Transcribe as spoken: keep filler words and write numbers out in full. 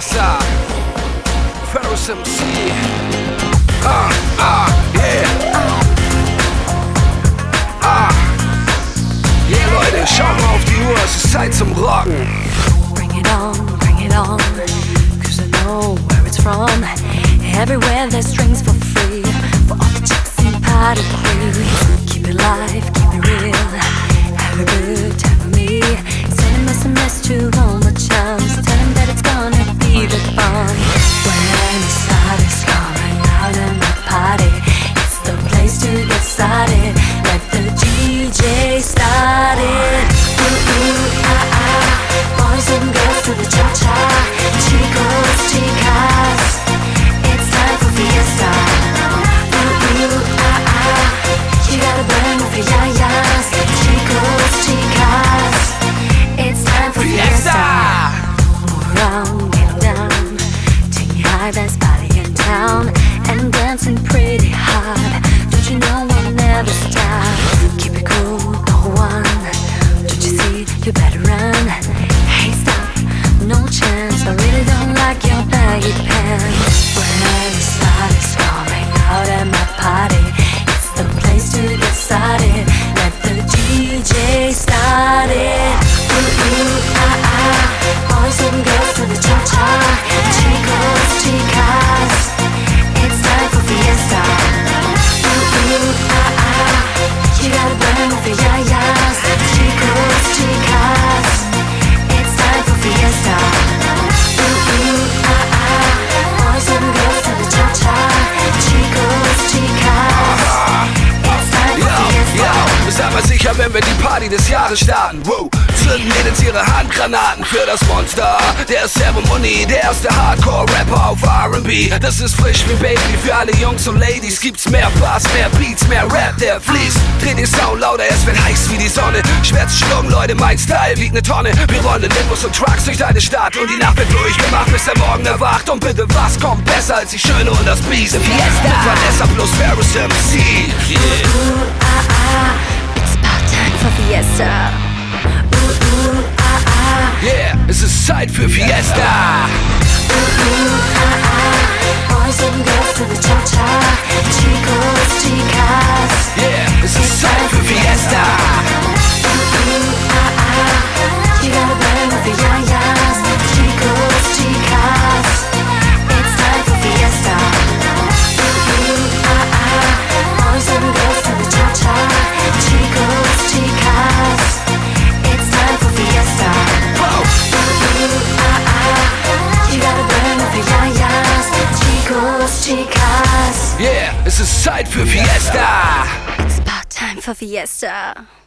Fiesta, Ferris M C. Ah, ah, yeah. Ah, yeah, Leute, schaut mal auf die Uhr, es ist Zeit zum Rocken. Bring it on, bring it on, cause I know where it's from. Everywhere there's drinks for free, for all the chicks and party queens. Keep it live, keep it real, have a good time with me. Send him S M S to all my chums, tell him that it's gonna be the fun. When the sun is coming out in the party, it's the place to get started. Let the D J start it. Ooh, ooh, ah, ah. Boys and girls to the cha-cha, chicos, chicas, it's time for fiesta. Ooh, ooh, ah, ah. You gotta burn with your yayas, chicos, chicas, it's time for fiesta. Move around, get down, take me high, best party in town, and dancing pretty hard. Don't you know we'll never stop? Keep it cool, no one. Don't you see? You better run. Hey, stop, no chance. I really don't like your baggy pants. When the sun is coming out at my party, it's the place to get started. Let the D J start it. Ooh, ooh, ah, ah. Boys and girls to the cha-cha, chicos, chicas, it's time for fiesta. Ooh, ooh, ah, ah. You gotta burn with the yayas, chicos, chicas, it's time for fiesta. Ooh, ooh, ah, ah. Boys and girls to the cha-cha, chicos, chicas, it's time for fiesta. Yo, sag mal sicher, wenn wir die Party des Jahres starten. Wow, zünden Mädels ihre Handgranaten für das Monster. Der ist Ceremony, der erste Hardcore-Rapper auf R and B. Das ist frisch wie Baby, für alle Jungs und Ladies. Gibt's mehr Bass, mehr Beats, mehr Rap, der fließt. Dreh den Sound lauter, es wird heiß wie die Sonne. Schwer zu schlucken, Leute, mein Style wiegt ne Tonne. Wir rollen Limos und Trucks durch deine Stadt. Und die Nacht wird durchgemacht, bis der Morgen erwacht. Und bitte, was kommt besser als die Schöne und das Biese? Fiesta mit Vanessa plus Ferris M C. Yeah. Ooh, ah, ah. It's about time for fiesta. Ooh, ooh, ah, ah. Yeah, es ist Zeit für Fiesta. Ooh, ooh, ah, ah. Boys and girls to the cha-cha, chicos, chicas, Yeah, es ist Zeit für Fiesta. ooh, ooh, ah, ah. You gotta burn with the yayas, chicos, chicas, it's time for fiesta. Ooh, ooh, ah, ah. Boys and girls to the cha-cha, chicos, chicas, it's time for fiesta. Whoa. Ooh, ah, ah. You gotta burn with the yayas, chicos, chicas. Yeah, es ist Zeit für Fiesta. It's about time for fiesta.